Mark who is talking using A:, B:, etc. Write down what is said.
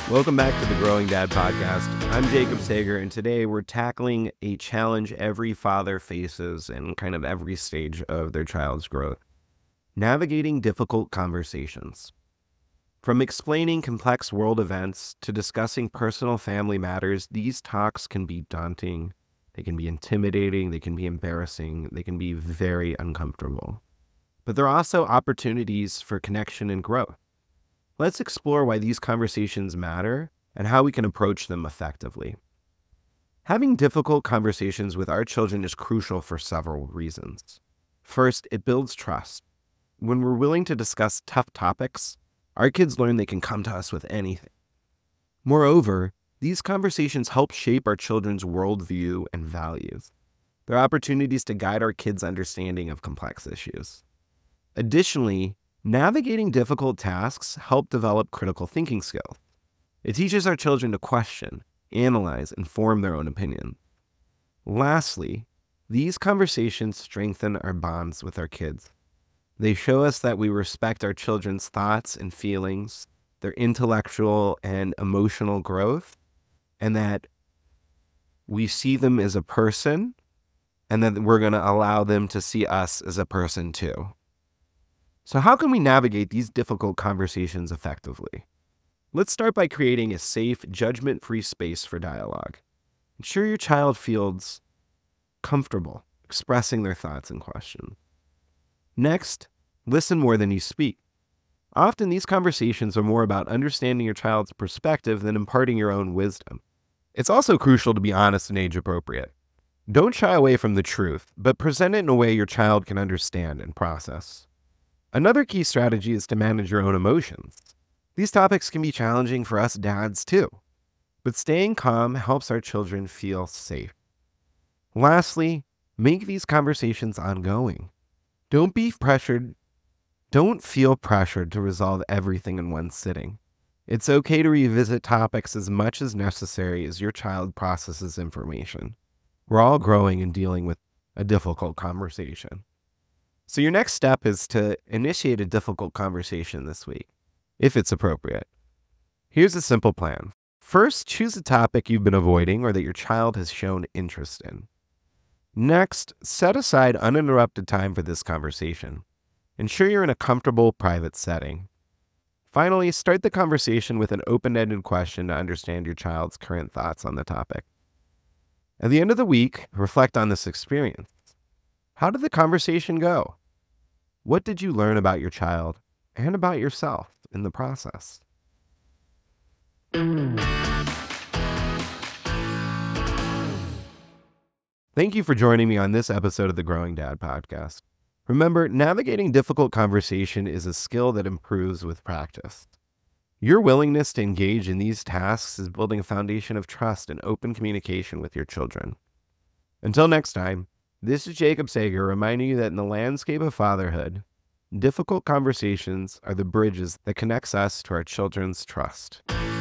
A: Welcome back to the Growing Dad Podcast. I'm Jacob Sager, and today we're tackling a challenge every father faces in kind of every stage of their child's growth: navigating difficult conversations. From explaining complex world events to discussing personal family matters, these talks can be daunting, they can be intimidating, they can be embarrassing, they can be very uncomfortable. But they're also opportunities for connection and growth. Let's explore why these conversations matter and how we can approach them effectively. Having difficult conversations with our children is crucial for several reasons. First, it builds trust. When we're willing to discuss tough topics, our kids learn they can come to us with anything. Moreover, these conversations help shape our children's worldview and values. They're opportunities to guide our kids' understanding of complex issues. Additionally, navigating difficult tasks help develop critical thinking skills. It teaches our children to question, analyze, and form their own opinion. Lastly, these conversations strengthen our bonds with our kids. They show us that we respect our children's thoughts and feelings, their intellectual and emotional growth, and that we see them as a person, and that we're going to allow them to see us as a person too. So how can we navigate these difficult conversations effectively? Let's start by creating a safe, judgment-free space for dialogue. Ensure your child feels comfortable expressing their thoughts and questions. Next, listen more than you speak. Often these conversations are more about understanding your child's perspective than imparting your own wisdom. It's also crucial to be honest and age-appropriate. Don't shy away from the truth, but present it in a way your child can understand and process. Another key strategy is to manage your own emotions. These topics can be challenging for us dads too, but staying calm helps our children feel safe. Lastly, make these conversations ongoing. Don't feel pressured to resolve everything in one sitting. It's okay to revisit topics as much as necessary as your child processes information. We're all growing and dealing with a difficult conversation. So your next step is to initiate a difficult conversation this week, if it's appropriate. Here's a simple plan. First, choose a topic you've been avoiding or that your child has shown interest in. Next, set aside uninterrupted time for this conversation. Ensure you're in a comfortable, private setting. Finally, start the conversation with an open-ended question to understand your child's current thoughts on the topic. At the end of the week, reflect on this experience. How did the conversation go? What did you learn about your child and about yourself in the process? Thank you for joining me on this episode of the Growing Dad Podcast. Remember, navigating difficult conversation is a skill that improves with practice. Your willingness to engage in these tasks is building a foundation of trust and open communication with your children. Until next time, this is Jacob Sager reminding you that in the landscape of fatherhood, difficult conversations are the bridges that connects us to our children's trust.